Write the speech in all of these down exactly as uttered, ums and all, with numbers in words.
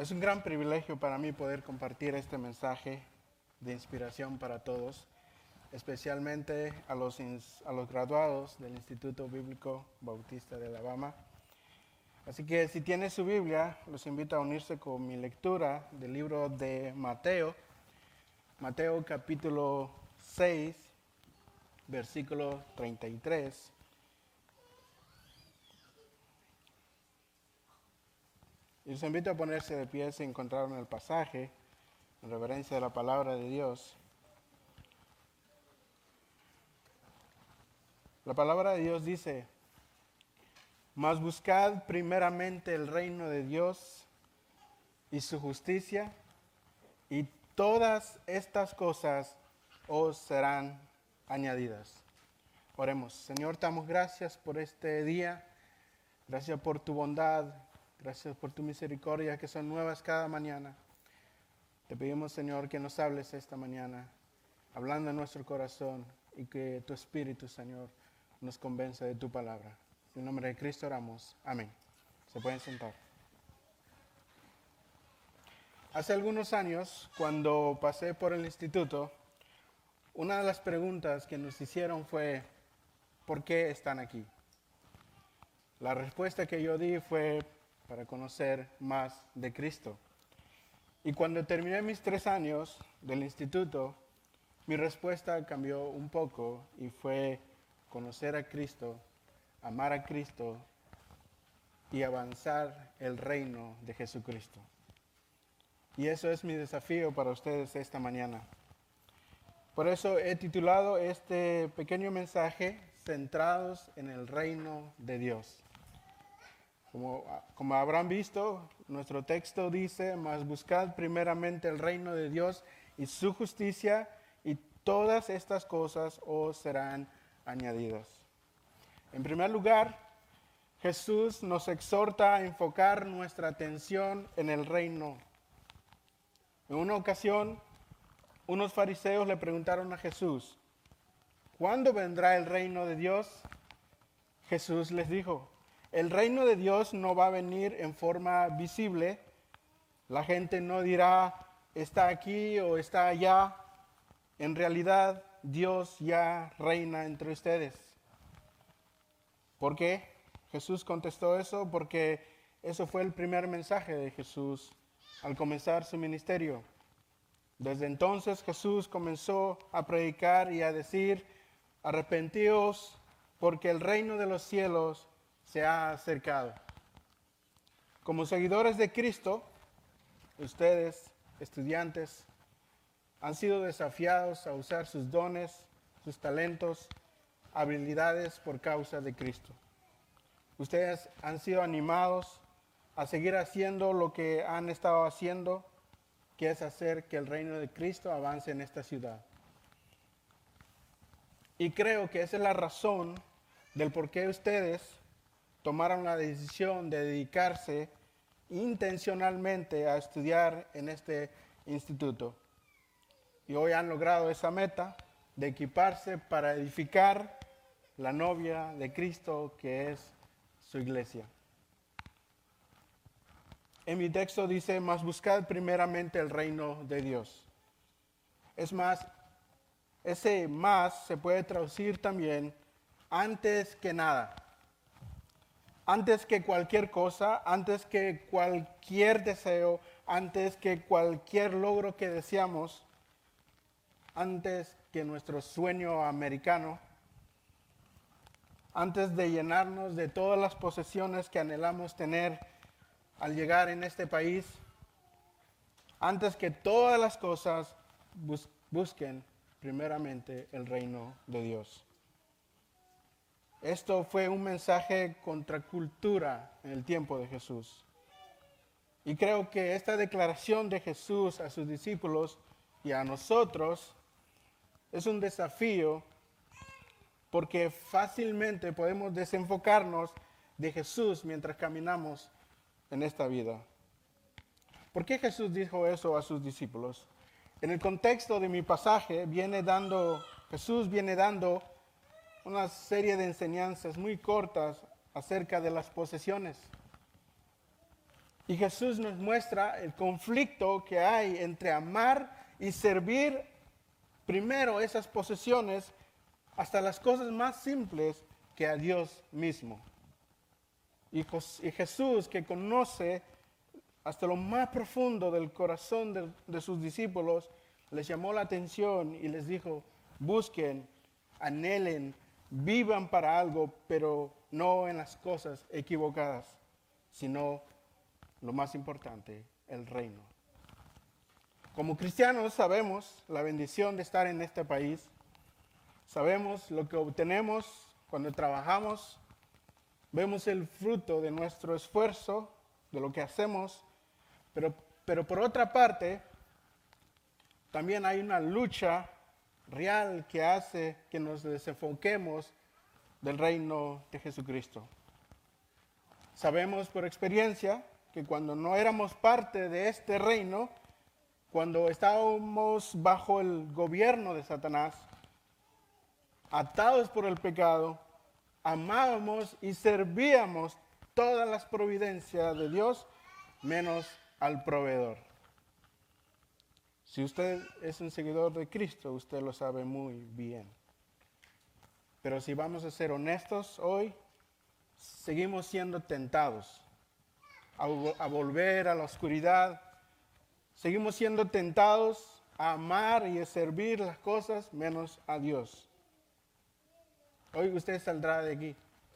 Es un gran privilegio para mí poder compartir este mensaje de inspiración para todos, especialmente a los, a los graduados del Instituto Bíblico Bautista de Alabama. Así que si tiene su Biblia, los invito a unirse con mi lectura del libro de Mateo, Mateo capítulo seis, versículo treinta y tres. Y los invito a ponerse de pie si encontraron el pasaje, en reverencia de la palabra de Dios. La palabra de Dios dice: mas buscad primeramente el reino de Dios y su justicia, y todas estas cosas os serán añadidas. Oremos. Señor, te damos gracias por este día, gracias por tu bondad, gracias por tu misericordia que son nuevas cada mañana. Te pedimos, Señor, que nos hables esta mañana, hablando en nuestro corazón, y que tu Espíritu, Señor, nos convenza de tu palabra. En nombre de Cristo oramos. Amén. Se pueden sentar. Hace algunos años, cuando pasé por el instituto, una de las preguntas que nos hicieron fue: ¿por qué están aquí? La respuesta que yo di fue: para conocer más de Cristo. Y cuando terminé mis tres años del instituto, mi respuesta cambió un poco y fue conocer a Cristo, amar a Cristo y avanzar el reino de Jesucristo. Y eso es mi desafío para ustedes esta mañana. Por eso he titulado este pequeño mensaje: Centrados en el reino de Dios. Como, como habrán visto, nuestro texto dice: mas buscad primeramente el reino de Dios y su justicia, y todas estas cosas os serán añadidas. En primer lugar, Jesús nos exhorta a enfocar nuestra atención en el reino. En una ocasión, unos fariseos le preguntaron a Jesús: ¿cuándo vendrá el reino de Dios? Jesús les dijo: el reino de Dios no va a venir en forma visible. La gente no dirá está aquí o está allá. En realidad, Dios ya reina entre ustedes. ¿Por qué? Jesús contestó eso porque eso fue el primer mensaje de Jesús al comenzar su ministerio. Desde entonces Jesús comenzó a predicar y a decir: arrepentíos, porque el reino de los cielos se ha acercado. Como seguidores de Cristo, ustedes, estudiantes, han sido desafiados a usar sus dones, sus talentos, habilidades por causa de Cristo. Ustedes han sido animados a seguir haciendo lo que han estado haciendo, que es hacer que el reino de Cristo avance en esta ciudad. Y creo que esa es la razón del por qué ustedes tomaron la decisión de dedicarse intencionalmente a estudiar en este instituto. Y hoy han logrado esa meta de equiparse para edificar la novia de Cristo, que es su iglesia. En mi texto dice: mas buscad primeramente el reino de Dios. Es más, ese más se puede traducir también antes que nada. Antes que cualquier cosa, antes que cualquier deseo, antes que cualquier logro que deseamos, antes que nuestro sueño americano, antes de llenarnos de todas las posesiones que anhelamos tener al llegar en este país, antes que todas las cosas, bus- busquen primeramente el reino de Dios. Esto fue un mensaje contra cultura en el tiempo de Jesús. Y creo que esta declaración de Jesús a sus discípulos y a nosotros es un desafío, porque fácilmente podemos desenfocarnos de Jesús mientras caminamos en esta vida. ¿Por qué Jesús dijo eso a sus discípulos? En el contexto de mi pasaje viene dando, Jesús viene dando una serie de enseñanzas muy cortas acerca de las posesiones. Y Jesús nos muestra el conflicto que hay entre amar y servir primero esas posesiones hasta las cosas más simples que a Dios mismo. Y, y Jesús, que conoce hasta lo más profundo del corazón de, de sus discípulos, les llamó la atención y les dijo, busquen, anhelen, vivan para algo, pero no en las cosas equivocadas, sino lo más importante, el reino. Como cristianos sabemos la bendición de estar en este país, sabemos lo que obtenemos cuando trabajamos, vemos el fruto de nuestro esfuerzo, de lo que hacemos, pero, pero por otra parte, también hay una lucha real que hace que nos desenfoquemos del reino de Jesucristo. Sabemos por experiencia que cuando no éramos parte de este reino, cuando estábamos bajo el gobierno de Satanás, atados por el pecado, amábamos y servíamos todas las providencias de Dios, menos al proveedor. Si usted es un seguidor de Cristo, usted lo sabe muy bien. Pero si vamos a ser honestos hoy, seguimos siendo tentados a, a volver a la oscuridad. Seguimos siendo tentados a amar y a servir las cosas menos a Dios. Hoy usted saldrá de aquí.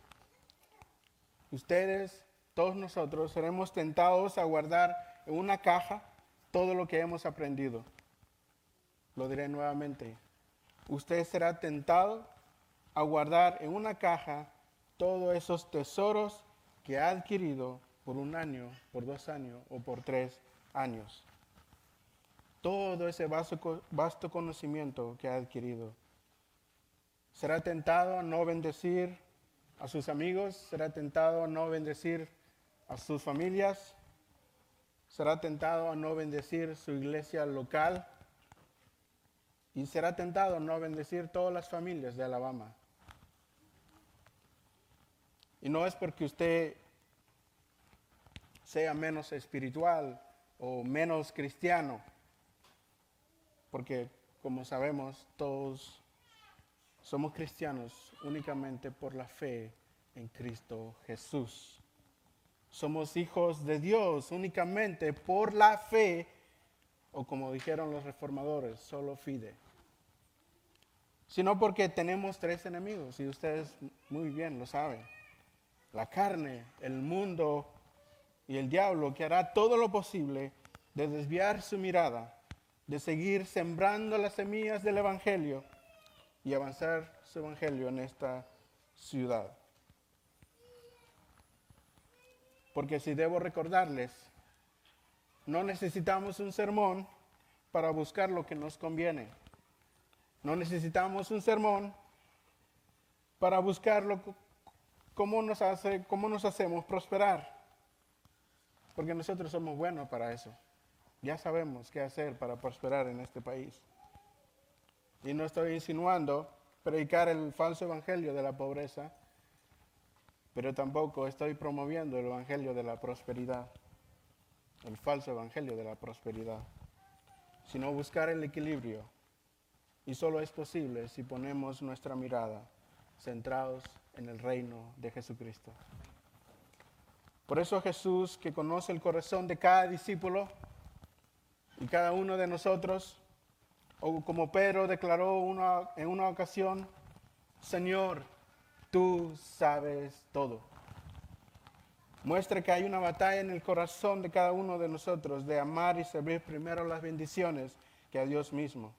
Ustedes, todos nosotros, seremos tentados a guardar en una caja todo lo que hemos aprendido. Lo diré nuevamente. Usted será tentado a guardar en una caja todos esos tesoros que ha adquirido por un año, por dos años o por tres años. Todo ese vasto, vasto conocimiento que ha adquirido. Será tentado a no bendecir a sus amigos, será tentado a no bendecir a sus familias, será tentado a no bendecir su iglesia local y será tentado a no bendecir todas las familias de Alabama. Y no es porque usted sea menos espiritual o menos cristiano, porque como sabemos todos somos cristianos únicamente por la fe en Cristo Jesús. Somos hijos de Dios únicamente por la fe, o como dijeron los reformadores, solo fide. Sino porque tenemos tres enemigos, y ustedes muy bien lo saben. La carne, el mundo y el diablo, que hará todo lo posible de desviar su mirada, de seguir sembrando las semillas del evangelio y avanzar su evangelio en esta ciudad. Porque si debo recordarles, no necesitamos un sermón para buscar lo que nos conviene. No necesitamos un sermón para buscar lo, cómo, nos hace, cómo nos hacemos prosperar. Porque nosotros somos buenos para eso. Ya sabemos qué hacer para prosperar en este país. Y no estoy insinuando predicar el falso evangelio de la pobreza, pero tampoco estoy promoviendo el evangelio de la prosperidad, el falso evangelio de la prosperidad, sino buscar el equilibrio. Y solo es posible si ponemos nuestra mirada centrados en el reino de Jesucristo. Por eso Jesús, que conoce el corazón de cada discípulo y cada uno de nosotros, o como Pedro declaró una, en una ocasión, Señor, tú sabes todo. Muestra que hay una batalla en el corazón de cada uno de nosotros de amar y servir primero las bendiciones que a Dios mismo.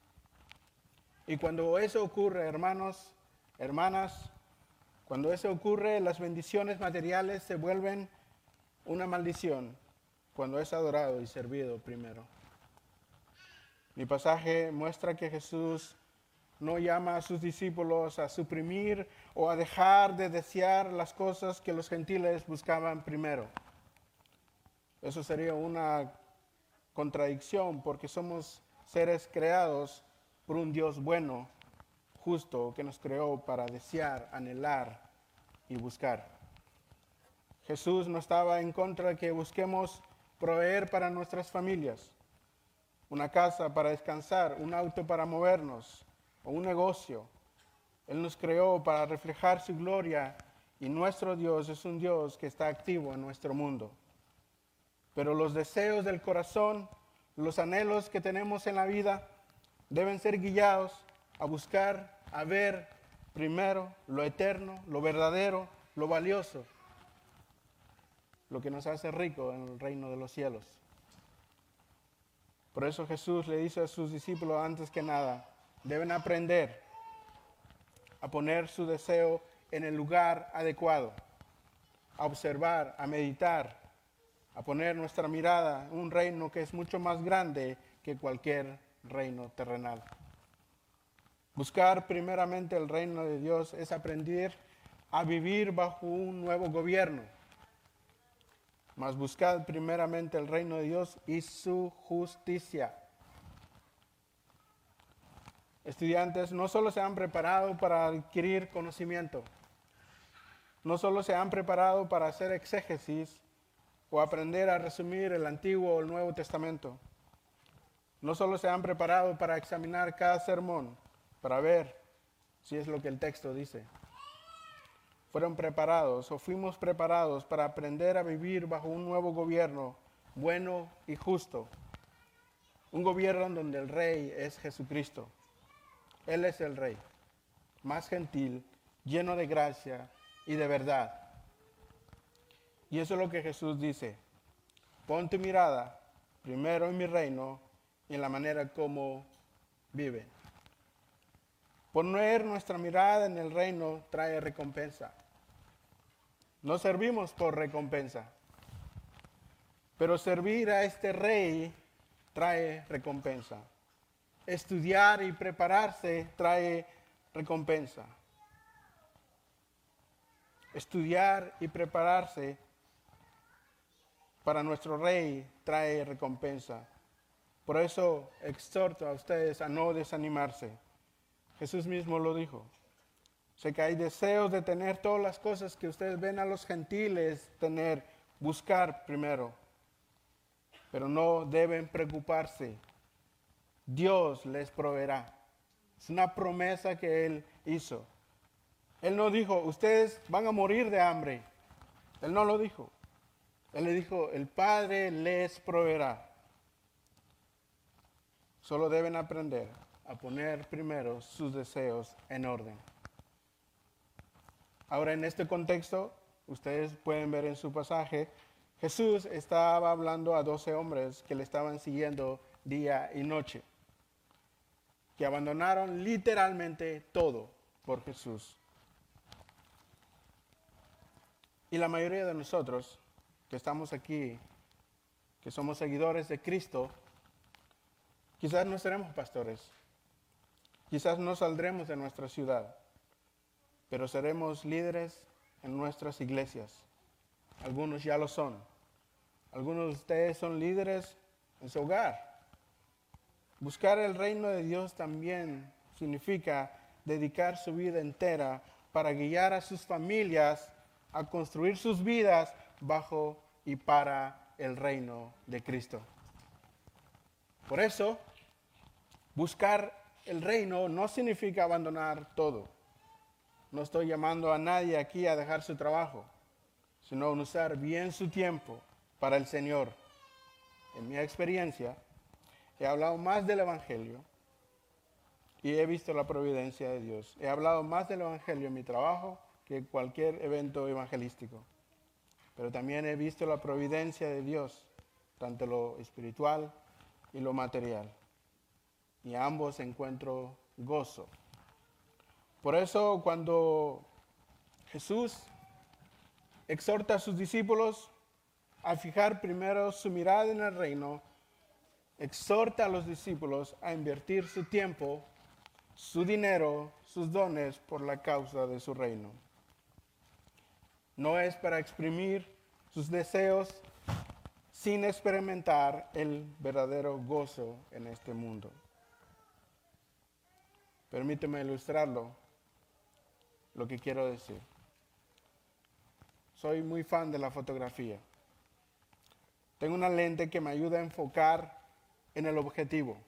Y cuando eso ocurre, hermanos, hermanas, cuando eso ocurre, las bendiciones materiales se vuelven una maldición cuando es adorado y servido primero. Mi pasaje muestra que Jesús no llama a sus discípulos a suprimir o a dejar de desear las cosas que los gentiles buscaban primero. Eso sería una contradicción porque somos seres creados por un Dios bueno, justo, que nos creó para desear, anhelar y buscar. Jesús no estaba en contra de que busquemos proveer para nuestras familias, una casa para descansar, un auto para movernos o un negocio. Él nos creó para reflejar su gloria y nuestro Dios es un Dios que está activo en nuestro mundo. Pero los deseos del corazón, los anhelos que tenemos en la vida deben ser guiados a buscar, a ver primero lo eterno, lo verdadero, lo valioso, lo que nos hace rico en el reino de los cielos. Por eso Jesús le dice a sus discípulos antes que nada, deben aprender a poner su deseo en el lugar adecuado, a observar, a meditar, a poner nuestra mirada en un reino que es mucho más grande que cualquier reino terrenal. Buscar primeramente el reino de Dios es aprender a vivir bajo un nuevo gobierno. Mas buscad primeramente el reino de Dios y su justicia. Estudiantes no solo se han preparado para adquirir conocimiento, no solo se han preparado para hacer exégesis o aprender a resumir el Antiguo o el Nuevo Testamento, no solo se han preparado para examinar cada sermón, para ver si es lo que el texto dice. Fueron preparados o fuimos preparados para aprender a vivir bajo un nuevo gobierno bueno y justo. Un gobierno donde el rey es Jesucristo. Él es el rey, más gentil, lleno de gracia y de verdad. Y eso es lo que Jesús dice. Pon tu mirada primero en mi reino y en la manera como viven. Poner nuestra mirada en el reino trae recompensa. No servimos por recompensa, pero servir a este rey trae recompensa. Estudiar y prepararse trae recompensa. Estudiar y prepararse para nuestro rey trae recompensa. Por eso exhorto a ustedes a no desanimarse. Jesús mismo lo dijo. Sé que hay deseos de tener todas las cosas que ustedes ven a los gentiles tener, buscar primero. Pero no deben preocuparse. Dios les proveerá. Es una promesa que Él hizo. Él no dijo, ustedes van a morir de hambre. Él no lo dijo. Él le dijo, el Padre les proveerá. Solo deben aprender a poner primero sus deseos en orden. Ahora, en este contexto, ustedes pueden ver en su pasaje, Jesús estaba hablando a doce hombres que le estaban siguiendo día y noche, que abandonaron literalmente todo por Jesús. Y la mayoría de nosotros que estamos aquí, que somos seguidores de Cristo, quizás no seremos pastores, quizás no saldremos de nuestra ciudad, pero seremos líderes en nuestras iglesias. Algunos ya lo son. Algunos de ustedes son líderes en su hogar. Buscar el reino de Dios también significa dedicar su vida entera para guiar a sus familias a construir sus vidas bajo y para el reino de Cristo. Por eso, buscar el reino no significa abandonar todo. No estoy llamando a nadie aquí a dejar su trabajo, sino a usar bien su tiempo para el Señor. En mi experiencia, he hablado más del Evangelio y he visto la providencia de Dios. He hablado más del Evangelio en mi trabajo que cualquier evento evangelístico. Pero también he visto la providencia de Dios, tanto lo espiritual y lo material. Y a ambos encuentro gozo. Por eso cuando Jesús exhorta a sus discípulos a fijar primero su mirada en el reino, exhorta a los discípulos a invertir su tiempo, su dinero, sus dones por la causa de su reino. No es para exprimir sus deseos sin experimentar el verdadero gozo en este mundo. Permíteme ilustrarlo, lo que quiero decir. soy muy fan de la fotografía. Tengo una lente que me ayuda a enfocar en el objetivo,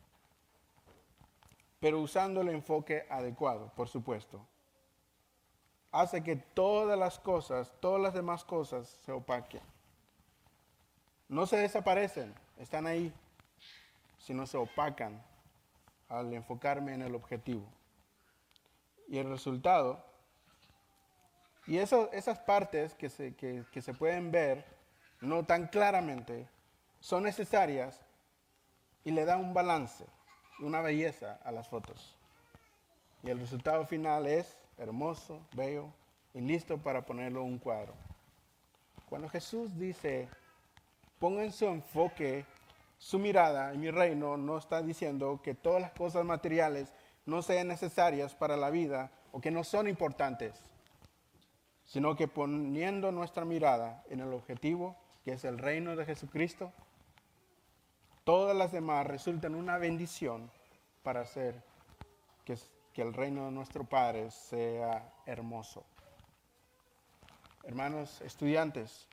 pero usando el enfoque adecuado, por supuesto. Hace que todas las cosas, todas las demás cosas se opaquen. No se desaparecen, están ahí, sino se opacan al enfocarme en el objetivo. Y el resultado, y eso, esas partes que se, que, que se pueden ver no tan claramente, son necesarias y le dan un balance, una belleza a las fotos. Y el resultado final es hermoso, bello y listo para ponerlo en un cuadro. Cuando Jesús dice, pongan su enfoque, su mirada en mi reino, no está diciendo que todas las cosas materiales no sean necesarias para la vida o que no son importantes, sino que poniendo nuestra mirada en el objetivo, que es el reino de Jesucristo, todas las demás resultan una bendición para hacer que, que el reino de nuestro Padre sea hermoso. Hermanos estudiantes,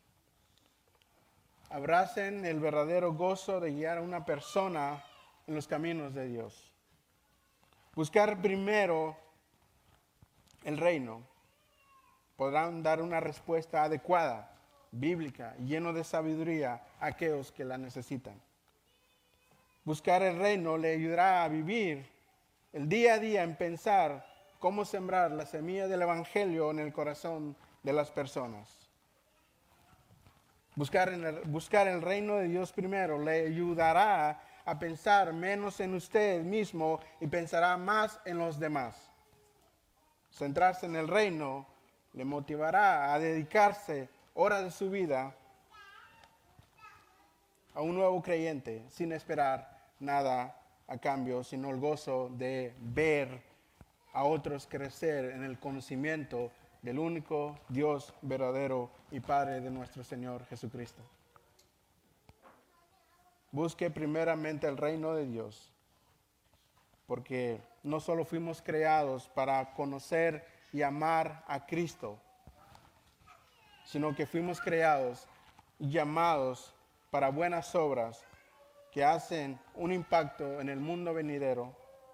abracen el verdadero gozo de guiar a una persona en los caminos de Dios. Buscar primero el reino. Podrán dar una respuesta adecuada, bíblica, lleno de sabiduría a aquellos que la necesitan. Buscar el reino le ayudará a vivir el día a día en pensar cómo sembrar la semilla del evangelio en el corazón de las personas. Buscar, en el, buscar el reino de Dios primero le ayudará a pensar menos en usted mismo y pensará más en los demás. Centrarse en el reino le motivará a dedicarse horas de su vida a un nuevo creyente sin esperar nada a cambio, sino el gozo de ver a otros crecer en el conocimiento del único Dios verdadero y Padre de nuestro Señor Jesucristo. Busque primeramente el reino de Dios, porque no solo fuimos creados para conocer y amar a Cristo, sino que fuimos creados y llamados para buenas obras que hacen un impacto en el mundo venidero.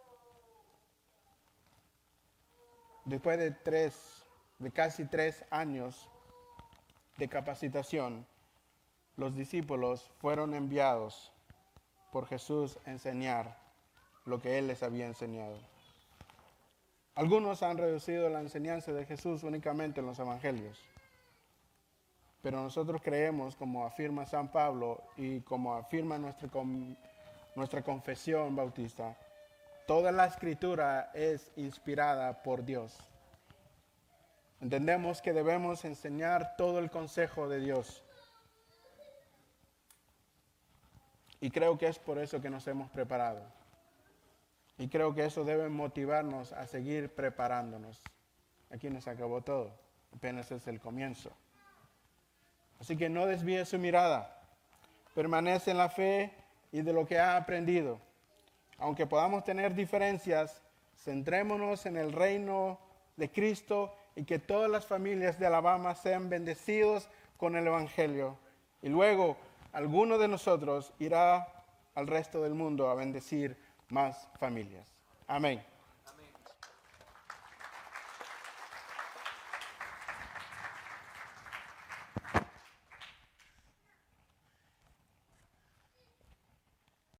Después de tres, de casi tres años de capacitación, los discípulos fueron enviados por Jesús a enseñar lo que Él les había enseñado. Algunos han reducido la enseñanza de Jesús únicamente en los evangelios, pero nosotros creemos, como afirma San Pablo y como afirma nuestra, nuestra confesión bautista, toda la escritura es inspirada por Dios. Entendemos que debemos enseñar todo el consejo de Dios. Y creo que es por eso que nos hemos preparado. Y creo que eso debe motivarnos a seguir preparándonos. Aquí nos acabó todo. Apenas es el comienzo. Así que no desvíe su mirada. Permanece en la fe y de lo que ha aprendido. Aunque podamos tener diferencias, centrémonos en el reino de Cristo y que todas las familias de Alabama sean bendecidos con el evangelio. Y luego, alguno de nosotros irá al resto del mundo a bendecir más familias. Amén.